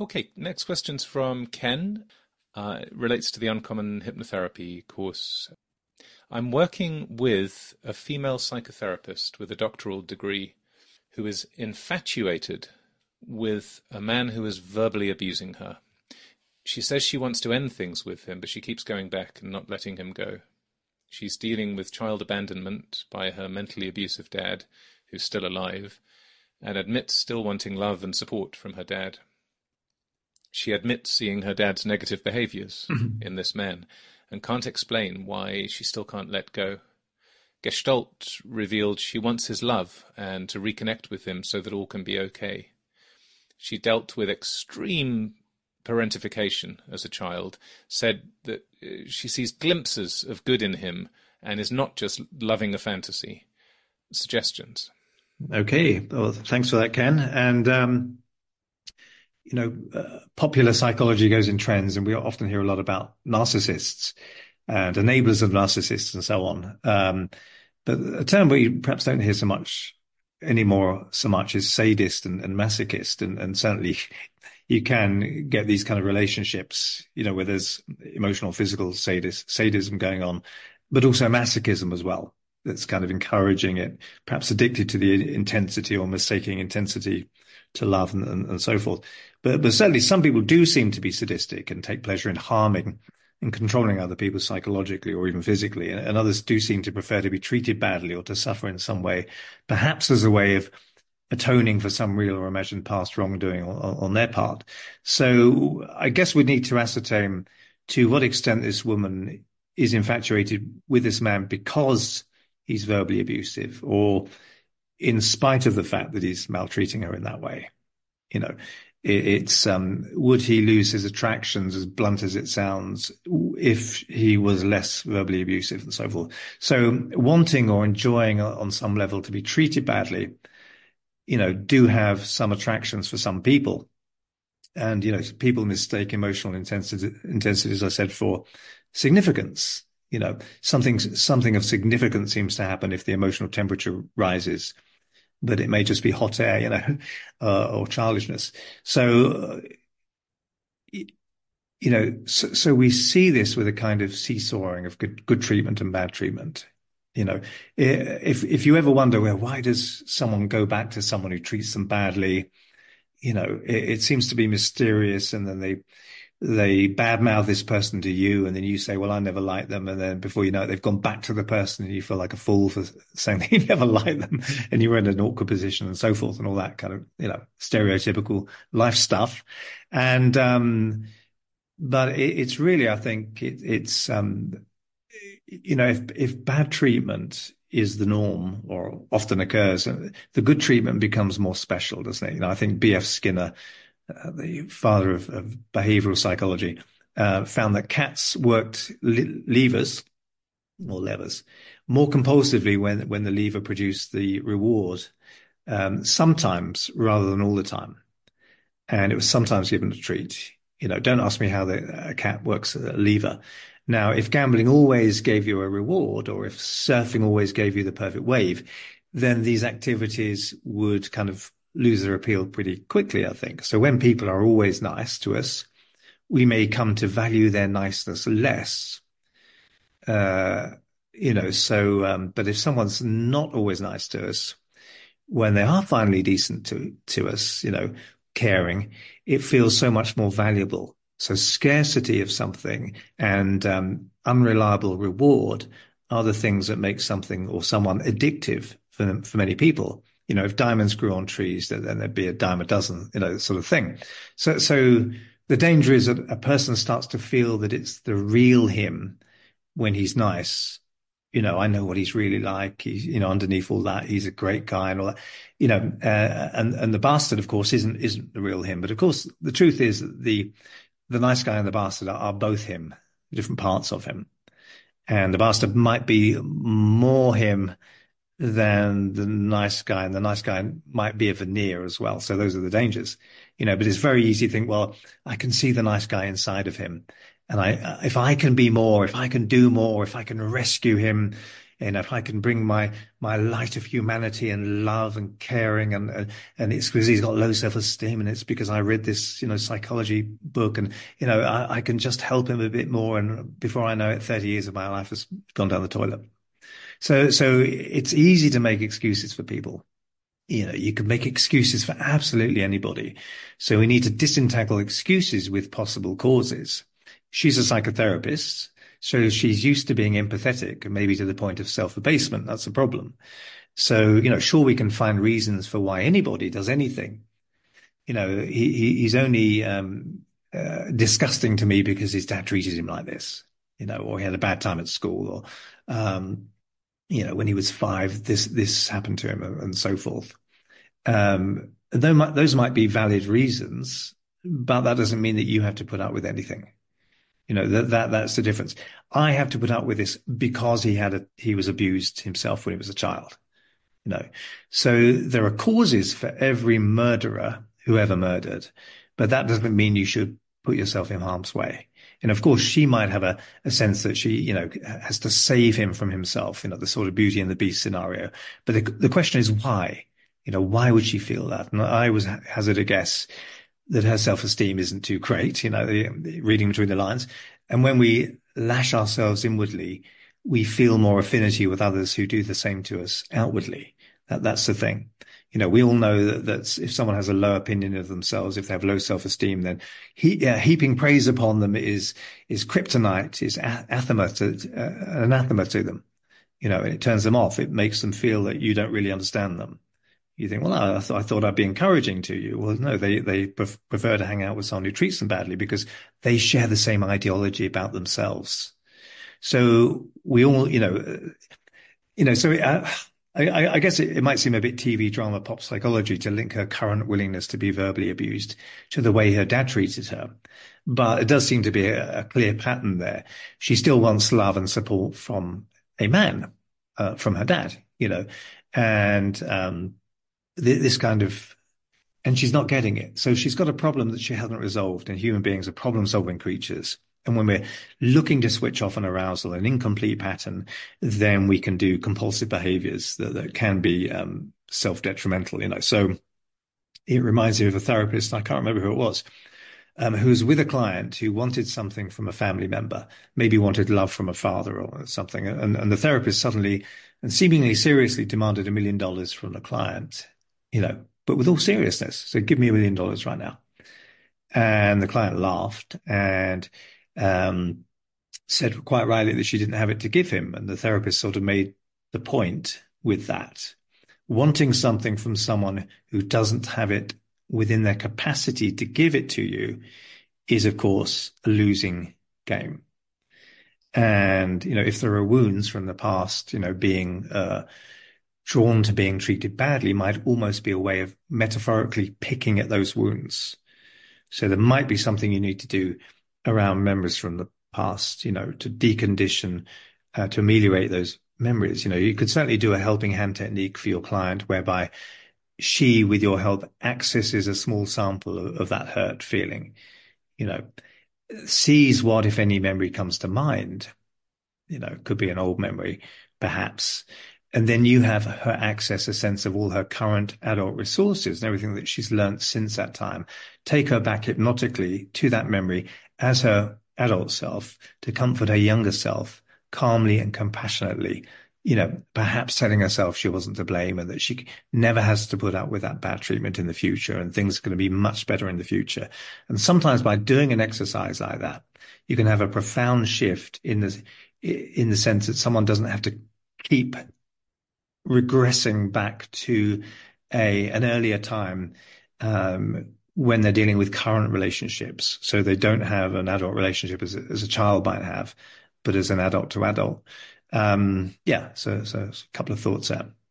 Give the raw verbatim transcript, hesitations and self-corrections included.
Okay, next question's from Ken. Uh, it relates to the Uncommon Hypnotherapy course. I'm working with a female psychotherapist with a doctoral degree who is infatuated with a man who is verbally abusing her. She says she wants to end things with him, but she keeps going back and not letting him go. She's dealing with child abandonment by her mentally abusive dad, who's still alive, and admits still wanting love and support from her dad. She admits seeing her dad's negative behaviors in this man and can't explain why she still can't let go. Gestalt revealed she wants his love and to reconnect with him so that all can be okay. She dealt with extreme parentification as a child, said that she sees glimpses of good in him and is not just loving a fantasy. Suggestions? Okay, well, thanks for that, Ken. And, um, you know, uh, popular psychology goes in trends, and we often hear a lot about narcissists and enablers of narcissists and so on. Um, but a term we perhaps don't hear so much anymore so much is sadist and, and masochist. And, and certainly you can get these kind of relationships, you know, where there's emotional, physical sadist, sadism going on, but also masochism as well. That's kind of encouraging it, perhaps addicted to the intensity or mistaking intensity to love and, and, and so forth. But, but certainly some people do seem to be sadistic and take pleasure in harming and controlling other people psychologically or even physically. And, and others do seem to prefer to be treated badly or to suffer in some way, perhaps as a way of atoning for some real or imagined past wrongdoing on, on their part. So I guess we need to ascertain to what extent this woman is infatuated with this man because he's verbally abusive, or in spite of the fact that he's maltreating her in that way. You know, it, it's, um, would he lose his attractions, as blunt as it sounds, if he was less verbally abusive and so forth? So wanting or enjoying on some level to be treated badly, you know, do have some attractions for some people. And, you know, people mistake emotional intensity, intensity, as I said, for significance. You know, something, something of significance seems to happen if the emotional temperature rises, but it may just be hot air, you know, uh, or childishness. So, uh, you know, so, so we see this with a kind of seesawing of good, good treatment and bad treatment. You know, if, if you ever wonder, well, why does someone go back to someone who treats them badly? You know, it, it seems to be mysterious, and then they, they badmouth this person to you, and then you say, well, I never liked them. And then before you know it, they've gone back to the person, and you feel like a fool for saying that you never liked them, and you were in an awkward position and so forth, and all that kind of, you know, stereotypical life stuff. And, um, but it, it's really, I think it, it's, um, you know, if, if bad treatment is the norm or often occurs, the good treatment becomes more special, doesn't it? You know, I think B F Skinner, Uh, the father of, of behavioral psychology, uh, found that cats worked li- levers or levers more compulsively when, when the lever produced the reward, um, sometimes rather than all the time. And it was sometimes given a treat. You know, don't ask me how the, a cat works a lever. Now, if gambling always gave you a reward, or if surfing always gave you the perfect wave, then these activities would kind of lose their appeal pretty quickly, I think. So when people are always nice to us, we may come to value their niceness less. Uh, you know, so, um, but if someone's not always nice to us, when they are finally decent to, to us, you know, caring, it feels so much more valuable. So scarcity of something and, um, unreliable reward are the things that make something or someone addictive for, for many people. You know, if diamonds grew on trees, then there'd be a dime a dozen, you know, sort of thing. So, so the danger is that a person starts to feel that it's the real him when he's nice. You know, I know what he's really like. He's, you know, underneath all that, he's a great guy and all that, you know, uh, and, and the bastard, of course, isn't, isn't the real him. But of course, the truth is that the, the nice guy and the bastard are, are both him, different parts of him. And the bastard might be more him than the nice guy, and the nice guy might be a veneer as well. So those are the dangers, you know, but it's very easy to think, well, I can see the nice guy inside of him. And I, if I can be more, if I can do more, if I can rescue him, And if I can bring my my light of humanity and love and caring, and and, and it's because he's got low self-esteem, and it's because I read this, you know, psychology book, and you know, I, I can just help him a bit more. And before I know it, thirty years of my life has gone down the toilet. So so it's easy to make excuses for people. You know, you can make excuses for absolutely anybody. So we need to disentangle excuses with possible causes. She's a psychotherapist, so she's used to being empathetic, and maybe to the point of self-abasement. That's a problem. So, you know, sure, we can find reasons for why anybody does anything. You know, he, he he's only um, uh, disgusting to me because his dad treated him like this, you know, or he had a bad time at school, or, um, you know, when he was five, this this happened to him, and so forth. Um, though might, those might be valid reasons, but that doesn't mean that you have to put up with anything. You know, that, that, that's the difference. I have to put up with this because he had a, he was abused himself when he was a child, you know. So there are causes for every murderer who ever murdered, but that doesn't mean you should put yourself in harm's way. And of course, she might have a, a sense that she, you know, has to save him from himself, you know, the sort of Beauty and the Beast scenario. But the, the question is why? You know, why would she feel that? And I was hazard a guess that her self-esteem isn't too great, you know, the, the reading between the lines. And when we lash ourselves inwardly, we feel more affinity with others who do the same to us outwardly. That, that's the thing. You know, we all know that, that if someone has a low opinion of themselves, if they have low self-esteem, then he, uh, heaping praise upon them is is kryptonite, is anathema to, uh, anathema to them. You know, and it turns them off. It makes them feel that you don't really understand them. You think, well, I, th- I thought I'd be encouraging to you. Well, no, they they pref- prefer to hang out with someone who treats them badly because they share the same ideology about themselves. So we all, you know, uh, you know, so uh, I, I guess it, it might seem a bit T V drama, pop psychology to link her current willingness to be verbally abused to the way her dad treated her. But it does seem to be a, a clear pattern there. She still wants love and support from a man, uh, from her dad, you know, and, um, this kind of, and she's not getting it. So she's got a problem that she hasn't resolved, and human beings are problem-solving creatures. And when we're looking to switch off an arousal, an incomplete pattern, then we can do compulsive behaviors that, that can be um, self-detrimental, you know. So it reminds me of a therapist, I can't remember who it was, um, who was with a client who wanted something from a family member, maybe wanted love from a father or something. And, and the therapist suddenly and seemingly seriously demanded a million dollars from the client. You know, but with all seriousness, so give me a million dollars right now. And the client laughed and um, said quite rightly that she didn't have it to give him. And the therapist sort of made the point with that. Wanting something from someone who doesn't have it within their capacity to give it to you is, of course, a losing game. And, you know, if there are wounds from the past, you know, being uh drawn to being treated badly might almost be a way of metaphorically picking at those wounds. So there might be something you need to do around memories from the past, you know, to decondition, uh, to ameliorate those memories. You know, you could certainly do a helping hand technique for your client whereby she, with your help, accesses a small sample of, of that hurt feeling, you know, sees what, if any, memory comes to mind. You know, it could be an old memory, perhaps. And then you have her access a sense of all her current adult resources and everything that she's learned since that time. Take her back hypnotically to that memory as her adult self to comfort her younger self calmly and compassionately, you know, perhaps telling herself she wasn't to blame and that she never has to put up with that bad treatment in the future and things are going to be much better in the future. And sometimes by doing an exercise like that, you can have a profound shift in the, in the sense that someone doesn't have to keep regressing back to a an earlier time um, when they're dealing with current relationships. So they don't have an adult relationship as a, as a child might have, but as an adult to adult. Um, yeah, so, so a couple of thoughts there.